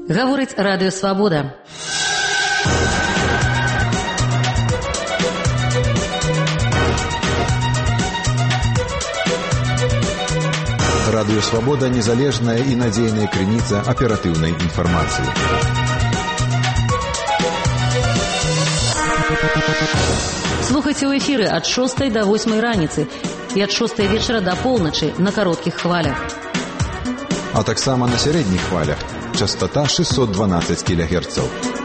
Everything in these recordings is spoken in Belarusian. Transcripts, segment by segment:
Гаворыць Радыё Свабода. Радыё Свабода – незалежная і надзейная крыніца аператыўнай інфармацыі. Слухайце ў эфіры ад 6 до 8 раніцы і ад 6 вечара до полночи на кароткіх хвалях. А таксама на сярэдніх хвалях. Частота 612 кГц.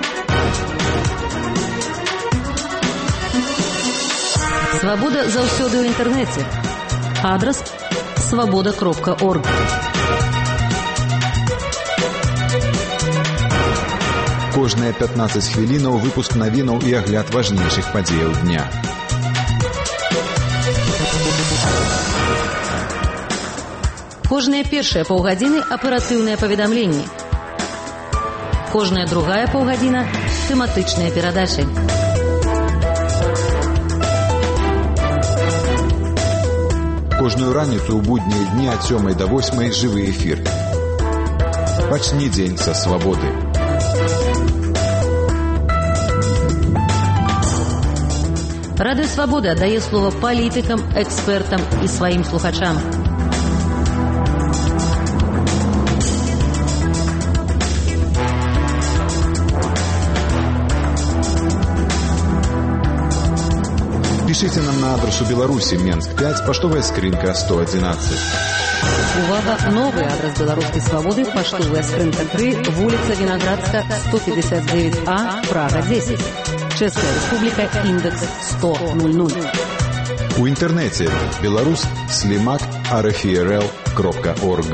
Свабода заўсёды ў інтэрнэце. Адрас свабода.орг. Кожныя 15 хвілінаў выпуск навінаў і агляд важнейшых падзеяў дня. Кожныя першыя паўгадзіны аператыўныя паведамленні. Кожная другая паўгадзіна тэматычныя перадачы. Кожную раніцу ў буднія дні ад 7 до 8 жывы эфір. Пачні дзень са свабоды. Радыё Свабода дае слова палітыкам, экспертам і сваім слухачам. Пишите нам на адресу Беларуси, Менск 5, поштовая скринка 111. Увага, новый адрес Белорусской Свободы, поштовая скринка 3, улица Виноградска, 159А, Прага 10. Чешская Республика, индекс 10000. У интернете belarus/slimak.rfrl.org.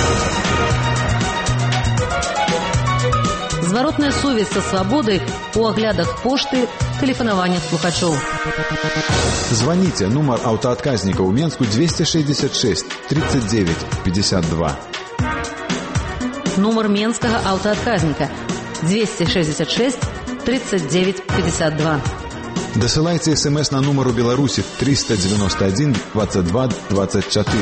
Зворотная сувязь со свободой у оглядах пошты, телефонования слухачоў. Звоните, нумар аўтаадказніка ў Менску 266 39 52. Нумар менскага аўтаадказніка 266 39 52. Дасылайце смс на нумару Беларусі 391 22 24.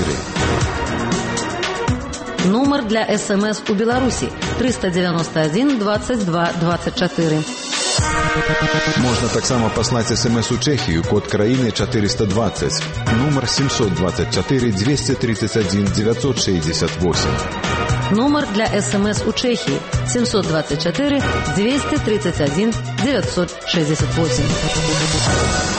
Номер для СМС у Беларуси 391 22 24. Можна таксама паслаць СМС у Чэхію, код краіны 420, нумар 724 231 968. Номер для СМС у Чехии 724 231 968.